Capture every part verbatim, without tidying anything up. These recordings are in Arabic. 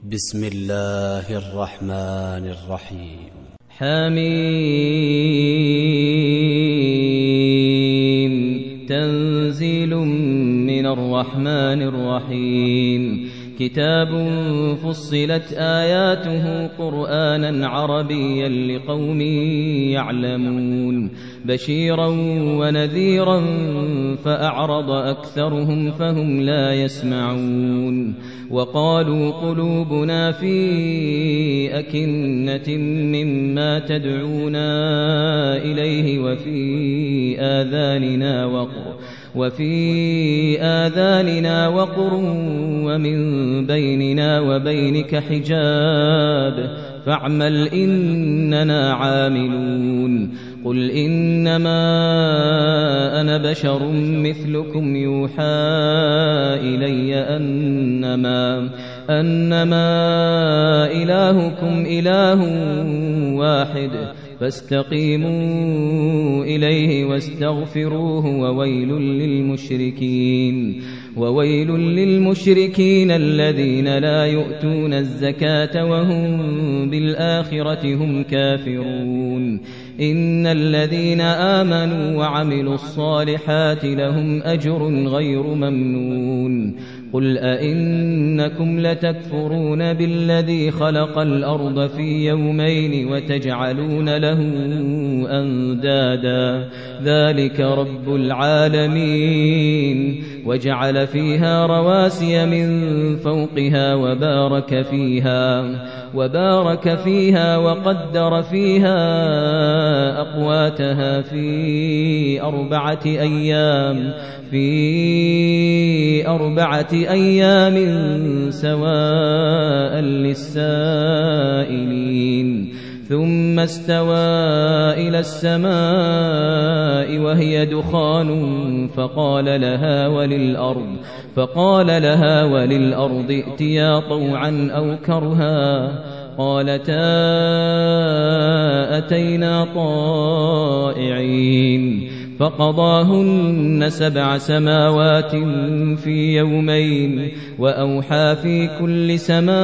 بسم الله الرحمن الرحيم. حميم تنزيل من الرحمن الرحيم. كتاب فصلت آياته قرآنا عربيا لقوم يعلمون بشيرا ونذيرا فأعرض أكثرهم فهم لا يسمعون. وقالوا قلوبنا في أكنة مما تدعونا إليه وفي آذاننا وقر وفي آذاننا وقر ومن بيننا وبينك حجاب فاعمل إننا عاملون. قل إنما أنا بشر مثلكم يوحى إلي أنما أنما إلهكم إله واحد فاستقيموا إليه واستغفروه وويل للمشركين وويل للمشركين الذين لا يؤتون الزكاة وهم بالآخرة هم كافرون. إن الذين آمنوا وعملوا الصالحات لهم أجر غير ممنون. قل أئنكم لتكفرون بالذي خلق الأرض في يومين وتجعلون له أندادا ذلك رب العالمين. وجعل فيها رواسي من فوقها وبارك فيها وبارك فيها وقدر فيها أقواتها في أربعة أيام في أربعة أيام سواء للسائلين. ثم استوى إلى السماء وهي دخان فقال لها وللأرض فقال لها وللأرض ائتيا طوعا أو كرها قالتا أتينا طائعين. فقضاهن سبع سماوات في يومين وأوحى في كل سماء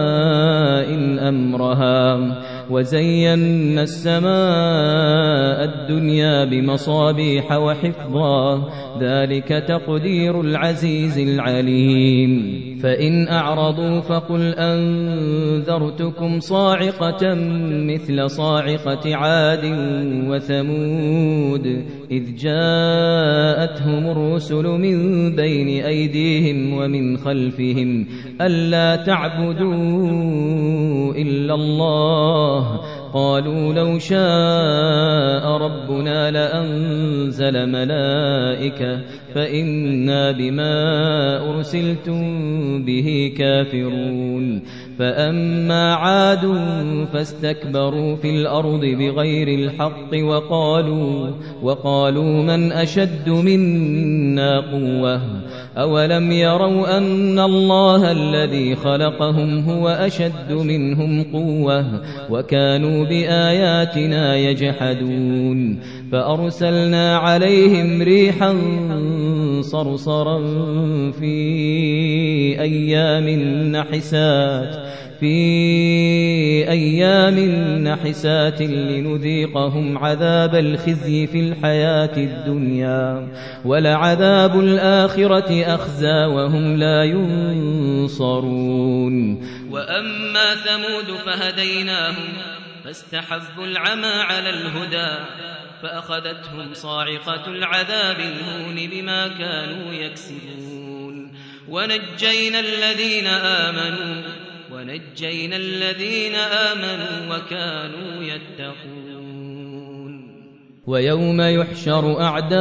أمرها وزينا السماء الدنيا بمصابيح وحفظا ذلك تقدير العزيز العليم. فإن أعرضوا فقل أنذرتكم صاعقة مثل صاعقة عاد وثمود إذ جاءتهم الرسل من بين أيديهم ومن خلفهم ألا تعبدوا إلا الله قالوا لو شاء ربنا لأنزل ملائكة فإنا بما أرسلتم به كافرون. فأما عاد فاستكبروا في الأرض بغير الحق وقالوا وقالوا من أشد منا قوة أولم يروا أن الله الذي خلقهم هو أشد منهم قوة وكانوا بآياتنا يجحدون. فأرسلنا عليهم ريحا صرصرا في أيام نحسات في أيام نحسات لنذيقهم عذاب الخزي في الحياة الدنيا ولعذاب الآخرة أخزى وهم لا ينصرون. وأما ثمود فهديناهم فاستحبوا العمى على الهدى فأخذتهم صاعقة العذاب الهون بما كانوا يكسبون. ونجينا الذين آمنوا ونجينا الذين آمنوا وكانوا يتقون. ويوم يحشر أعداء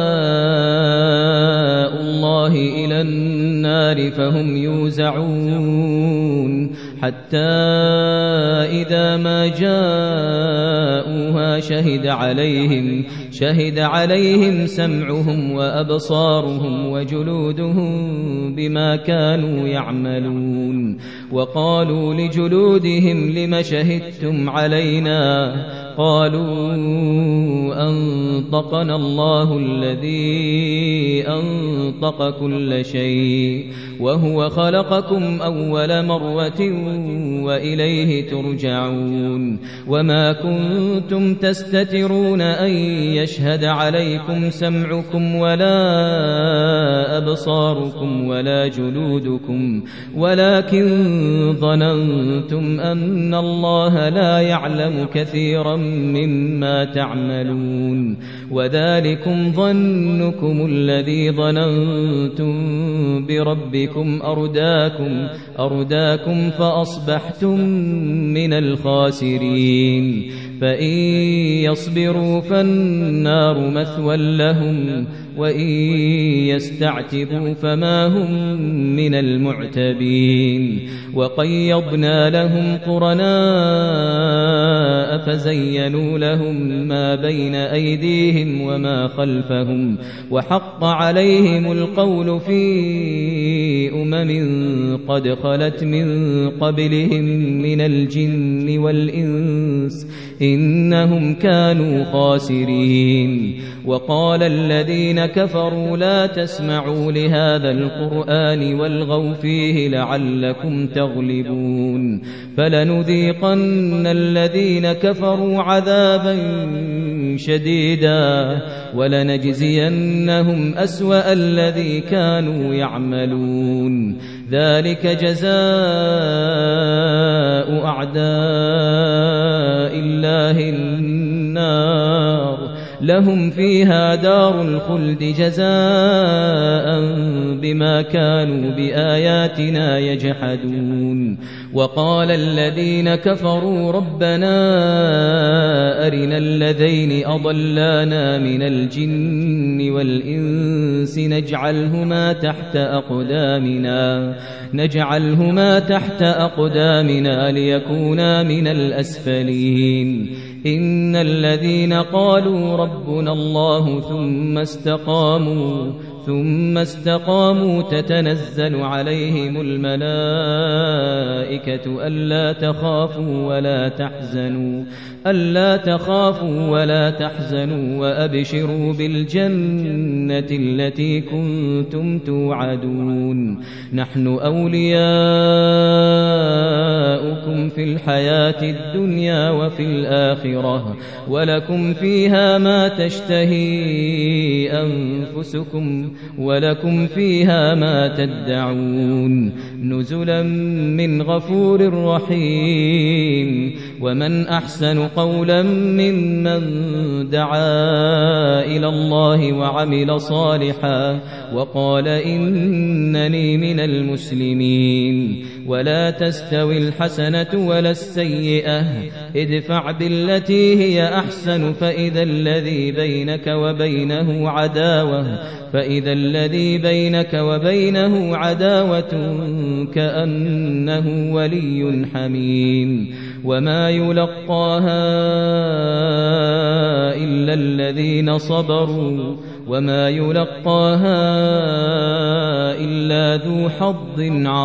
الله إلى النار فهم يوزعون حتى إذا ما جاءوها شهد عليهم شهد عليهم سمعهم وأبصارهم وجلودهم بما كانوا يعملون. وقالوا لجلودهم لم شهدتم علينا قالوا أنطقنا الله الذي أنطق كل شيء وهو خلقكم أول مرة وإليه ترجعون وما كنتم تستترون أن يشهد عليكم سمعكم ولا أبصاركم ولا جلودكم ولكن ظننتم أن الله لا يعلم كثيرا مما تعملون وذلكم ظنكم الذي ظننتم بربكم أرداكم أرداكم فأصبحتم من الخاسرين فإن يصبروا فالنار مثوى لهم وإن يستعتبوا فما هم من المعتبين وقيضنا لهم قرناء فزينوا لهم ما بين أيديهم وما خلفهم وحق عليهم القول في أمم قد خلت من قبلهم من الجن والإنس إنهم كانوا خاسرين وقال الذين كفروا لا تسمعوا لهذا القرآن والغوا فيه لعلكم تغلبون فلنذيقن الذين كفروا عذابا شديدا ولنجزينهم أسوأ الذي كانوا يعملون ذلك جزاء أعداء الله النار لهم فيها دار الخلد جزاء بما كانوا بآياتنا يجحدون وقال الذين كفروا ربنا أرنا الذين أضلانا من الجن والإنس نجعلهما تحت أقدامنا نجعلهما تحت أقدامنا ليكونا من الأسفلين إن الذين قالوا ربنا الله ثم استقاموا ثم استقاموا تتنزل عليهم الملائكة ألا تخافوا ولا تحزنوا ألا تخافوا ولا تحزنوا وأبشروا بالجنة التي كنتم توعدون نحن أولياؤكم في الحياة الدنيا وفي الآخرة ولكم فيها ما تشتهي أنفسكم ولكم فيها ما تدعون نزلا من غفور رحيم ومن أحسن قولا ممن دعا إلى الله وعمل صالحا وقال إنني من المسلمين ولا تستوي الحسنة ولا السيئة ادفع بالتي هي أحسن فإذا الذي بينك وبينه عداوة فإذا الذي بينك وبينه عداوة كأنه ولي حميم وما يلقاها إلا الذين صبروا وما يلقاها إلا ذو حظ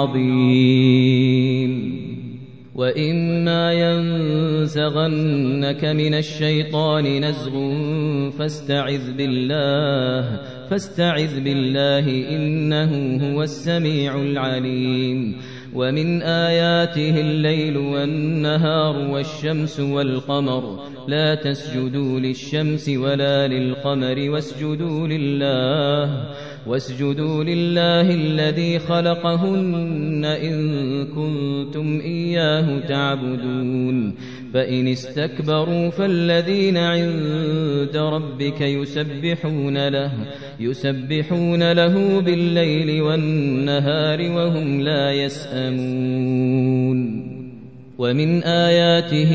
عظيم وإما ينزغنك من الشيطان نزغ فاستعذ بالله فاستعذ بالله إنه هو السميع العليم ومن آياته الليل والنهار والشمس والقمر لا تسجدوا للشمس ولا للقمر واسجدوا لله واسجدوا لله الذي خلقهن إن كنتم إياه تعبدون فإن استكبروا فالذين عند ربك يسبحون له يسبحون له بالليل والنهار وهم لا يسأمون ومن آياته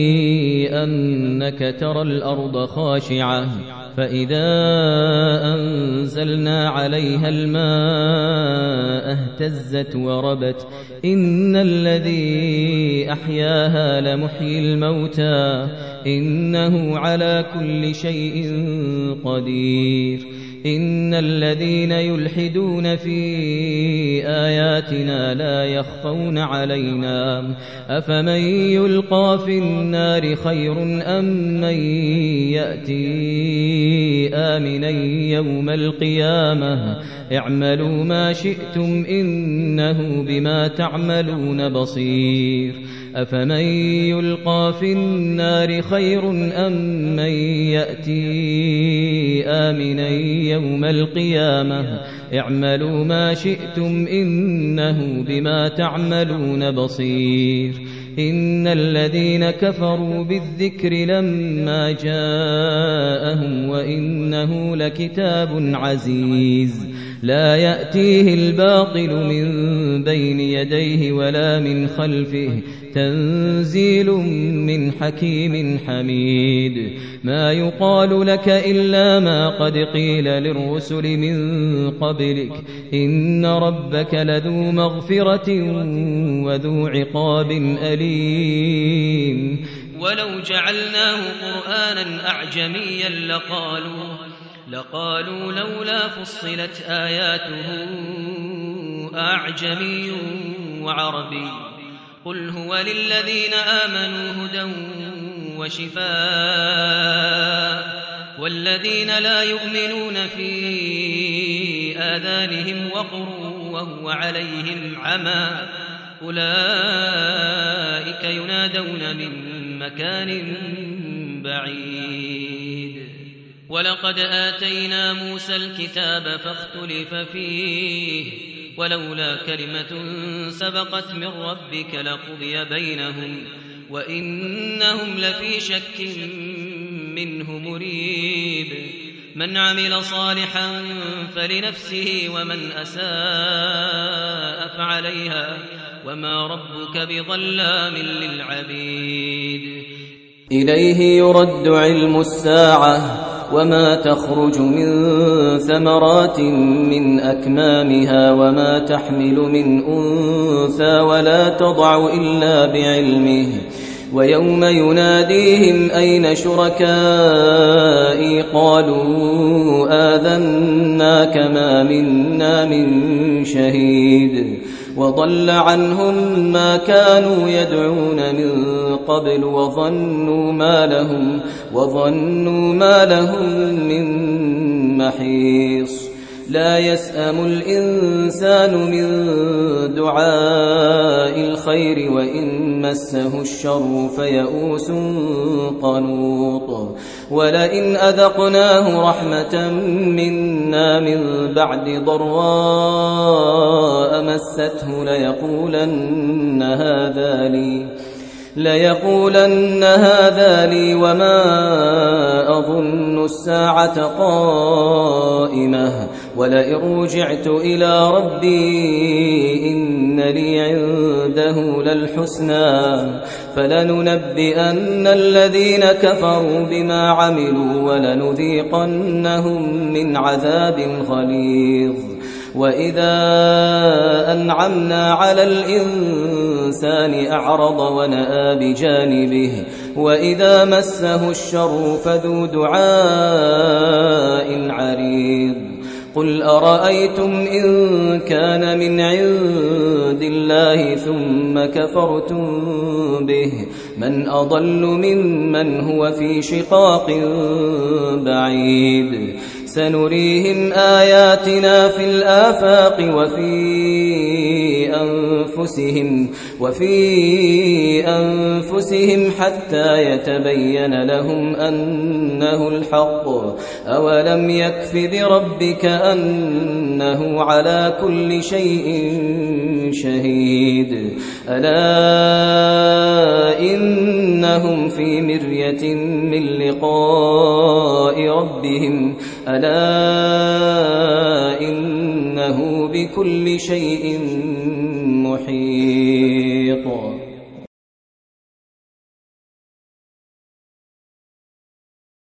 أنك ترى الأرض خاشعة فإذا أنزلنا عليها الماء اهتزت وربت إن الذي أحياها لمحيي الموتى إنه على كل شيء قدير إن الذين يلحدون في آياتنا لا يخفون علينا أفمن يلقى في النار خير أم من يأتي آمنا يوم القيامة اعملوا ما شئتم إنه بما تعملون بصير أفمن يلقى في النار خير أم من يأتي آمنا يوم القيامة اعملوا ما شئتم إنه بما تعملون بصير إن الذين كفروا بالذكر لما جاءهم وإنه لكتاب عزيز لا يأتيه الباطل من بين يديه ولا من خلفه تنزيل من حكيم حميد ما يقال لك إلا ما قد قيل للرسل من قبلك إن ربك لذو مغفرة وذو عقاب أليم ولو جعلناه قرآنا أعجميا لقالوا لقالوا لولا فصلت آياته أعجمي وعربي قل هو للذين آمنوا هدى وشفاء والذين لا يؤمنون في آذانهم وقر وهو عليهم عمى أولئك ينادون من مكان بعيد ولقد آتينا موسى الكتاب فاختلف فيه ولولا كلمة سبقت من ربك لقضي بينهم وإنهم لفي شك منه مريب من عمل صالحا فلنفسه ومن أساء فعليها وما ربك بظلام للعبيد إليه يرد علم الساعة وما تخرج من ثمرات من أكمامها وما تحمل من أنثى ولا تضع إلا بعلمه ويوم يناديهم أين شركائي قالوا آذناك ما منا من شهيد وضل عنهم ما كانوا يدعون من قبل وظنوا ما لهم وظنوا ما لهم من محيص لا يسأم الإنسان من دعاء الخير وإن مسه الشر فيئوس قنوط ولئن أذقناه رحمة منا من بعد ضراء مسته ليقولن هذا لي ليقولن هذا لي وما أظن الساعة قائمة ولئن رجعت إلى ربي إن لي عنده للحسنى فلننبئن الذين كفروا بما عملوا ولنذيقنهم من عذاب غليظ وإذا أنعمنا على الإنسان أعرض ونأى بجانبه وإذا مسه الشر فذو دعاء عريض قل أرأيتم إن كان من عند الله ثم كفرتم به من أضل ممن هو في شقاق بعيد سنريهم آياتنا في الآفاق وفي أنفسهم وفي أنفسهم حتى يتبين لهم أنه الحق أولم يكف بربك أنه على كل شيء شهيد ألا إنهم في مرية من لقاء ربهم ألا إنه بكل شيء محيط